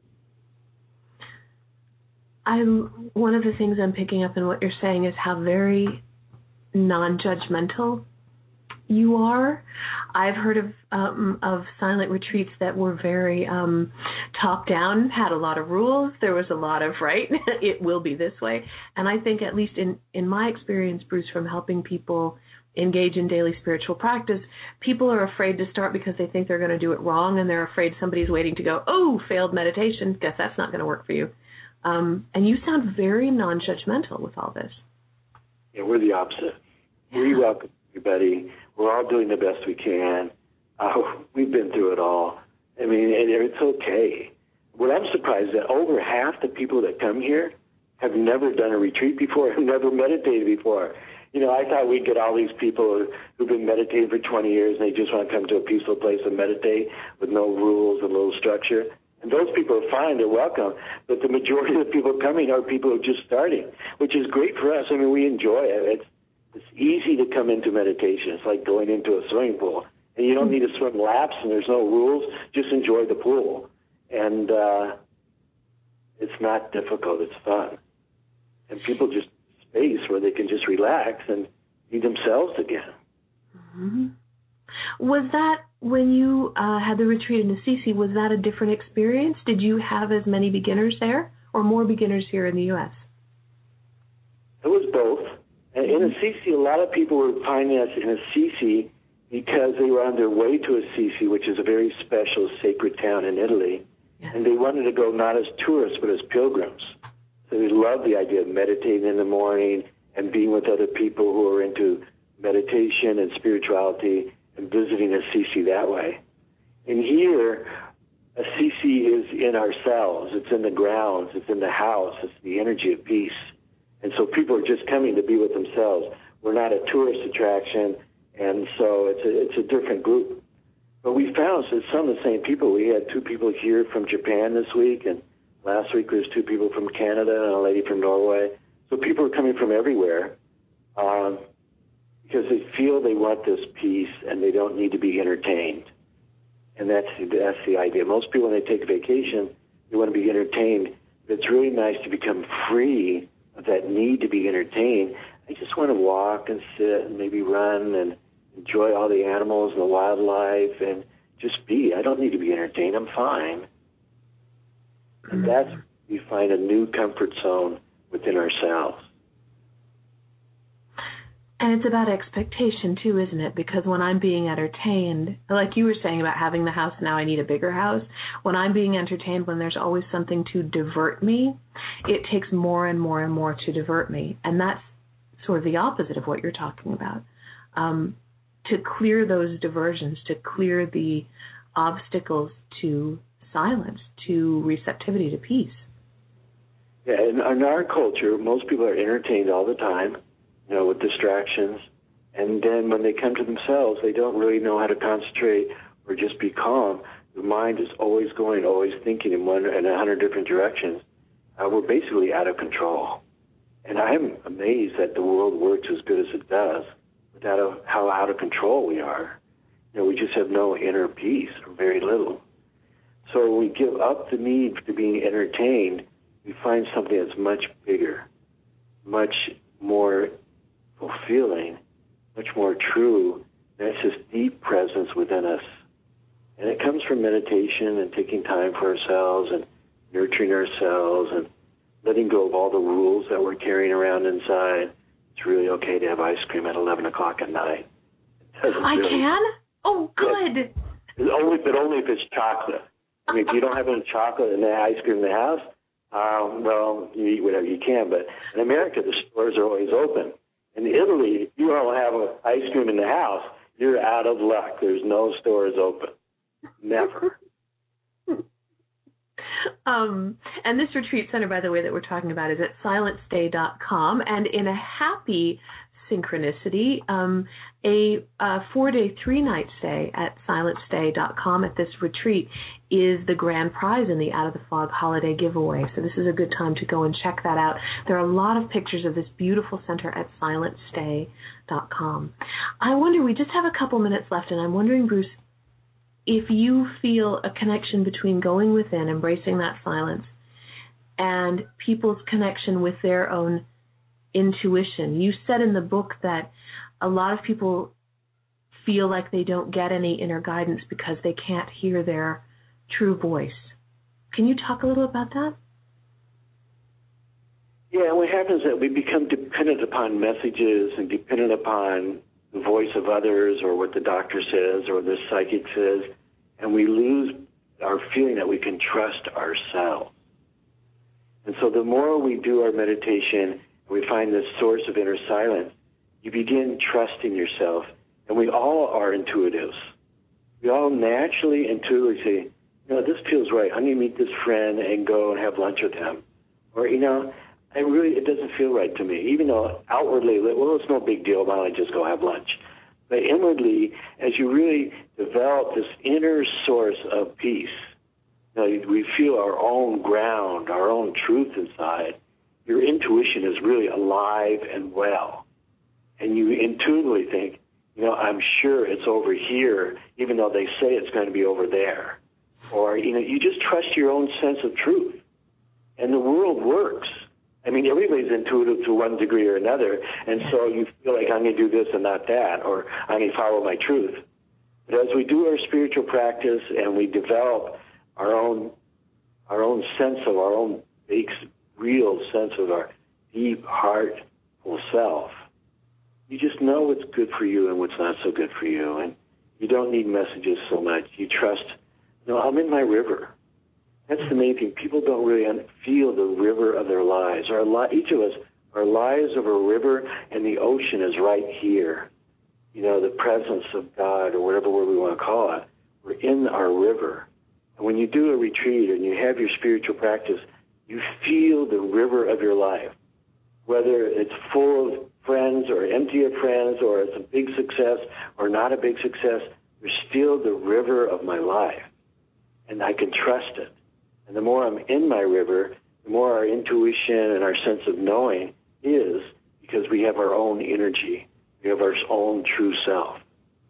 I'm, one of the things I'm picking up in what you're saying is how very non-judgmental you are. I've heard of um, of silent retreats that were very um, top-down, had a lot of rules. There was a lot of, right, it will be this way. And I think, at least in, in my experience, Bruce, from helping people engage in daily spiritual practice, people are afraid to start because they think they're going to do it wrong, and they're afraid somebody's waiting to go, oh, failed meditation, guess that's not going to work for you. Um, and you sound very non-judgmental with all this. Yeah, we're the opposite. Yeah. We welcome everybody. We're all doing the best we can. Uh, we've been through it all. I mean, and it's okay. What I'm surprised that over half the people that come here have never done a retreat before, have never meditated before. You know, I thought we'd get all these people who've been meditating for twenty years, and they just want to come to a peaceful place and meditate with no rules and little structure. And those people are fine, they're welcome. But the majority of the people coming are people who are just starting, which is great for us. I mean, we enjoy it. It's, it's easy to come into meditation. It's like going into a swimming pool. And you don't need to swim laps, and there's no rules. Just enjoy the pool. And uh, it's not difficult. It's fun. And people just space where they can just relax and be themselves again. Mm-hmm. Was that, when you uh, had the retreat in Assisi, was that a different experience? Did you have as many beginners there, or more beginners here in the U S? It was both. And in Assisi, a lot of people were finding us in Assisi because they were on their way to Assisi, which is a very special sacred town in Italy. Yes. And they wanted to go not as tourists, but as pilgrims. So they loved the idea of meditating in the morning and being with other people who are into meditation and spirituality and visiting Assisi that way. And here, Assisi is in ourselves. It's in the grounds. It's in the house. It's the energy of peace. And so people are just coming to be with themselves. We're not a tourist attraction, and so it's a, it's a different group. But we found it's some of the same people. We had two people here from Japan this week, and last week there was two people from Canada and a lady from Norway. So people are coming from everywhere um, because they feel they want this peace and they don't need to be entertained. And that's, that's the idea. Most people, when they take a vacation, they want to be entertained. But it's really nice to become free of that need to be entertained. I just want to walk and sit and maybe run and enjoy all the animals and the wildlife and just be. I don't need to be entertained. I'm fine. And that's, we find a new comfort zone within ourselves. And it's about expectation, too, isn't it? Because when I'm being entertained, like you were saying about having the house, now I need a bigger house. When I'm being entertained, when there's always something to divert me, it takes more and more and more to divert me. And that's sort of the opposite of what you're talking about. Um, to clear those diversions, to clear the obstacles to silence, to receptivity, to peace. Yeah, in, in our culture, most people are entertained all the time, you know, with distractions. And then when they come to themselves, they don't really know how to concentrate or just be calm. The mind is always going, always thinking in one in a hundred different directions. Uh, we're basically out of control. And I'm amazed that the world works as good as it does without a, how out of control we are. You know, we just have no inner peace, or very little. So we give up the need to being entertained we find something that's much bigger, much more fulfilling, much more true. That's this deep presence within us. And it comes from meditation and taking time for ourselves and nurturing ourselves and letting go of all the rules that we're carrying around inside. It's really okay to have ice cream at eleven o'clock at night. I really, can? Oh, good. It's only, but only if it's chocolate. I mean, if you don't have any chocolate and the ice cream in the house, um, well, you eat whatever you can. But in America, the stores are always open. In Italy, if you don't have a ice cream in the house, you're out of luck. There's no stores open. Never. um, and this retreat center, by the way, that we're talking about is at silent stay dot com. And in a happy synchronicity, um, a, a four-day, three-night stay at silent stay dot com at this retreat is the grand prize in the Out of the Fog holiday giveaway. So this is a good time to go and check that out. There are a lot of pictures of this beautiful center at silent stay dot com. I wonder, we just have a couple minutes left, and I'm wondering, Bruce, if you feel a connection between going within, embracing that silence, and people's connection with their own intuition. You said in the book that a lot of people feel like they don't get any inner guidance because they can't hear their true voice. Can you talk a little about that? Yeah, what happens is that we become dependent upon messages and dependent upon the voice of others or what the doctor says or the psychic says, and we lose our feeling that we can trust ourselves. And so the more we do our meditation, we find this source of inner silence, you begin trusting yourself. And we all are intuitives. We all naturally, intuitively say, you know, this feels right. I'm going to meet this friend and go and have lunch with him. Or, you know, I really, it doesn't feel right to me. Even though outwardly, well, it's no big deal. Why don't I just go have lunch? But inwardly, as you really develop this inner source of peace, you know, we feel our own ground, our own truth inside. Your intuition is really alive and well. And you intuitively think, you know, I'm sure it's over here, even though they say it's going to be over there. Or, you know, you just trust your own sense of truth. And the world works. I mean, everybody's intuitive to one degree or another, and so you feel like I'm going to do this and not that, or I'm going to follow my truth. But as we do our spiritual practice and we develop our own our own sense of our own big, real sense of our deep, heartful self, you just know what's good for you and what's not so good for you. And you don't need messages so much. You trust, no, I'm in my river. That's the main thing. People don't really feel the river of their lives. Our li- each of us, our lives of a river, and the ocean is right here. You know, the presence of God, or whatever word we want to call it. We're in our river. And when you do a retreat and you have your spiritual practice, you feel the river of your life. Whether it's full of friends or empty of friends, or it's a big success or not a big success, there's still the river of my life. And I can trust it. And the more I'm in my river, the more our intuition and our sense of knowing is, because we have our own energy. We have our own true self.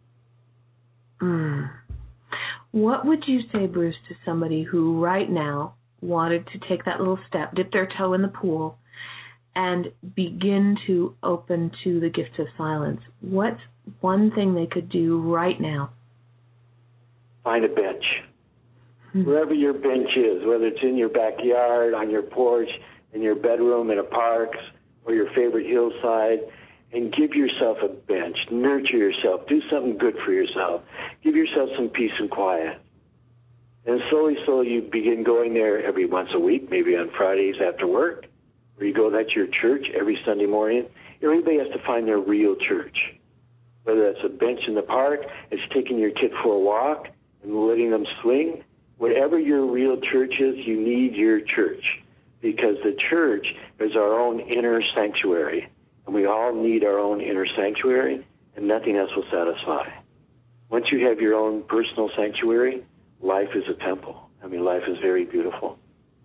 Mm. What would you say, Bruce, to somebody who right now wanted to take that little step, dip their toe in the pool, and begin to open to the gift of silence? What's one thing they could do right now? Find a bench. Wherever your bench is, whether it's in your backyard, on your porch, in your bedroom, in a park, or your favorite hillside, and give yourself a bench. Nurture yourself. Do something good for yourself. Give yourself some peace and quiet. And slowly, slowly, you begin going there every once a week, maybe on Fridays after work, or you go that's your church every Sunday morning. Everybody has to find their real church. Whether that's a bench in the park, it's taking your kid for a walk and letting them swing. Whatever your real church is, you need your church, because the church is our own inner sanctuary, and we all need our own inner sanctuary, and nothing else will satisfy. Once you have your own personal sanctuary, life is a temple. I mean, life is very beautiful.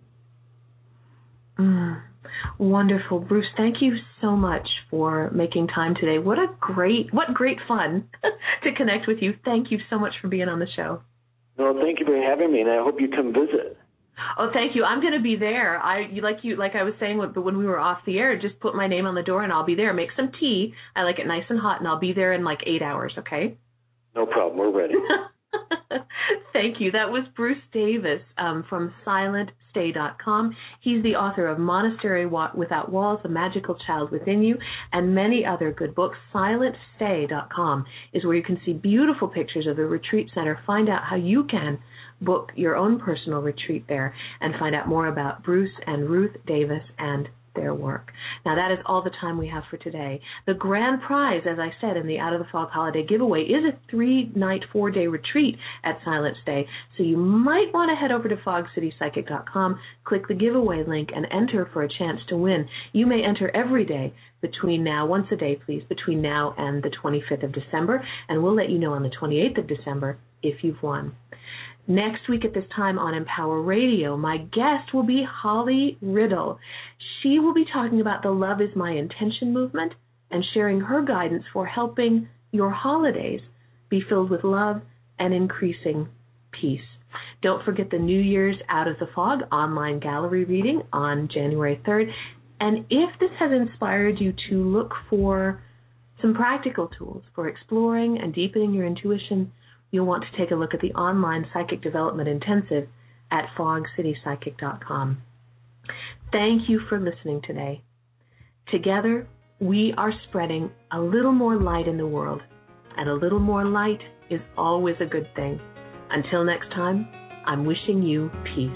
Mm, wonderful. Bruce, thank you so much for making time today. What a great, what great fun to connect with you. Thank you so much for being on the show. No, thank you for having me, and I hope you come visit. Oh, thank you. I'm going to be there. I you like you like I was saying when we were off the air. Just put my name on the door and I'll be there. Make some tea. I like it nice and hot, and I'll be there in like eight hours. Okay. No problem. We're ready. Thank you. That was Bruce Davis um, from silent stay dot com. He's the author of Monastery Without Walls, The Magical Child Within You, and many other good books. silent stay dot com is where you can see beautiful pictures of the retreat center. Find out how you can book your own personal retreat there and find out more about Bruce and Ruth Davis and their work. Now, that is all the time we have for today. The grand prize, as I said, in the Out of the Fog holiday giveaway is a three-night, four-day retreat at Silent Stay. So you might want to head over to fog city psychic dot com, click the giveaway link, and enter for a chance to win. You may enter every day between now, once a day, please, between now and the twenty-fifth of December, and we'll let you know on the twenty-eighth of December if you've won. Next week at this time on Empower Radio, my guest will be Holly Riddle. She will be talking about the Love is My Intention movement and sharing her guidance for helping your holidays be filled with love and increasing peace. Don't forget the New Year's Out of the Fog online gallery reading on January third. And if this has inspired you to look for some practical tools for exploring and deepening your intuition, you'll want to take a look at the online Psychic Development Intensive at fog city psychic dot com. Thank you for listening today. Together, we are spreading a little more light in the world, and a little more light is always a good thing. Until next time, I'm wishing you peace.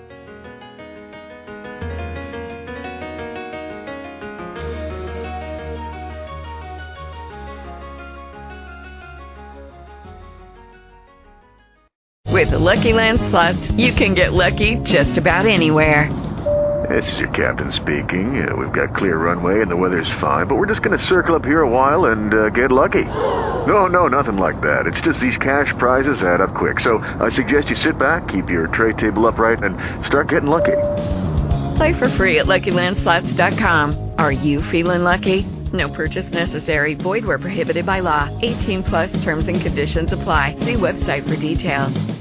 With the Lucky Land Slots, you can get lucky just about anywhere. This is your captain speaking. Uh, we've got clear runway and the weather's fine, but we're just going to circle up here a while and uh, get lucky. No, no, nothing like that. It's just these cash prizes add up quick. So I suggest you sit back, keep your tray table upright, and start getting lucky. Play for free at lucky land slots dot com. Are you feeling lucky? No purchase necessary. Void where prohibited by law. eighteen plus terms and conditions apply. See website for details.